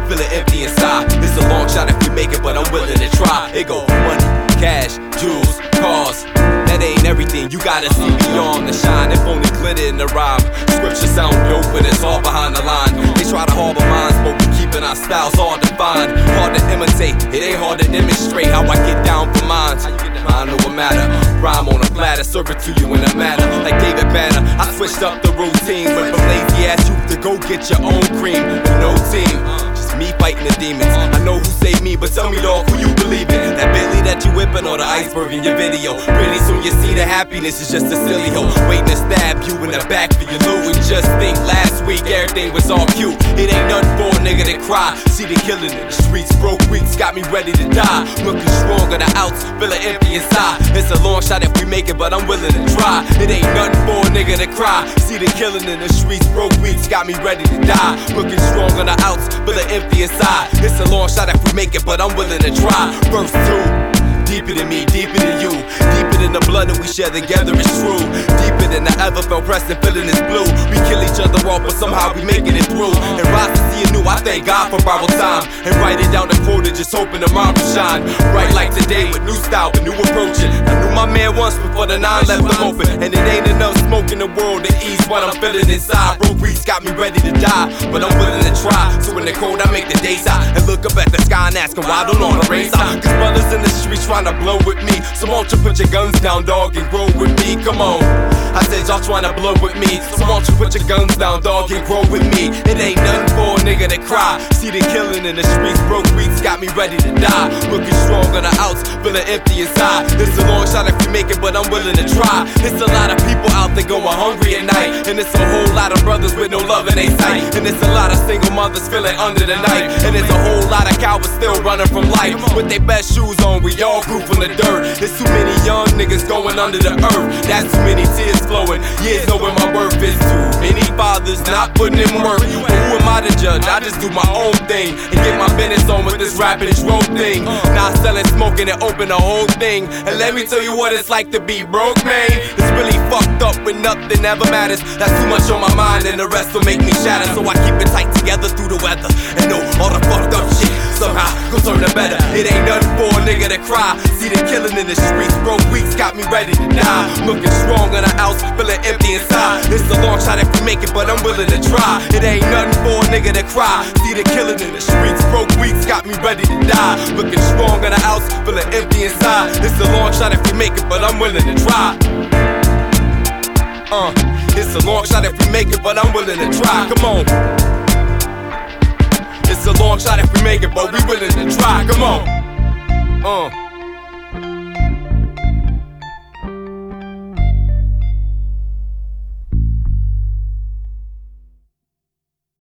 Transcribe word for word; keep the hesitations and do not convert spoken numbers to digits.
feeling empty inside. It's a long shot if we make it, but I'm willing to try. It go money, cash, jewels, cars. That ain't everything, you gotta see beyond the shine. If only glitter in the rhyme. Scripture sound dope, but it's all behind the line. They try to harbor minds, but we keeping our styles hard to find. Hard to imitate, it ain't hard to demonstrate how I get down for mines. I know what matter, rhyme on a platter, serve it to you in a matter. Like David Banner, I switched up the routine. Went from lazy ass youth to go get your own cream. With no team, just me fighting the demons. I know who saved me, but tell me dog, who you believe in? That Bentley that you whipping or the iceberg in your video? Pretty soon you see the happiness is just a silly hoe waiting to stab you in the back for your loot. And just think last week everything was all cute. It ain't nothing for a nigga to cry. See the killing in the streets, broke weeks got me ready to die. Looking stronger, the outs feeling empty inside. It's a long shot if we make it, but I'm willing to try. It ain't nothing for a nigga to cry. See the killing in the streets, broke weeks got me ready to die. Looking stronger, the outs feeling empty inside. It's a long shot if we make it, but I'm willing to try. Verse two. Deeper than me, deeper than you. Deeper than the blood that we share together, it's true. Deeper than I ever felt Preston feeling this blue. We kill each other off, but somehow we making it through. And rise to see anew, I thank God for borrowed time. And write it down the quote, just hoping tomorrow will shine. Bright like today with new style, with new approaching. I knew my man once before the nine left him open. And it ain't enough smoke in the world to ease what I'm feeling inside. Broke weeks got me ready to die, but I'm willing to try. So in the cold, I make the days out and look up at the sky and ask him why I don't know the race out. Cause brothers in the streets trying to blow with me. So won't you put your guns down, dog, and grow with me? Come on. I said y'all trying to blow with me. So won't you put your guns down, dog, and grow with me? It ain't nothing for a nigga to cry. See the killing in the streets, broke weeks got me ready to die. Looking strong on the outs, feeling empty inside. It's a long shot if we make it, but I'm willing to try. It's a lot of people out there going hungry at night. And it's a whole lot of brothers with no love in their sight. And it's a lot of single mothers feeling under the knife. And it's a whole lot of cowards still running from life. With their best shoes on, we all grew from the dirt. There's too many young niggas going under the earth. That's too many tears flowing, years knowing my worth is too many fathers not putting in work. But who am I to judge? I just do my own thing and get my business on with this rapping and road thing. Not selling, smoking, and open the whole thing. And let me tell you what it's like to be broke, man. It's really fucked up when nothing ever matters. That's too much on my mind and the rest will make me shatter. So I keep it tight together through the weather and know all the fucked up shit somehow gon' turn to better. It ain't nothing for a nigga to cry. See the killing in the streets, broke weeks got me ready to die. Looking strong on the outs, feeling empty inside. It's a long shot if we make it, but I'm willing to try. It ain't nothing for a nigga to cry. See the killing in the streets, broke weeks got me ready to die. Looking strong on the outs, feeling empty inside. It's a long shot if we make it, but I'm willing to try. Uh, it's a long shot if we make it, but I'm willing to try. Come on. It's a long shot if we make it, but we willing to try. Come on. Uh.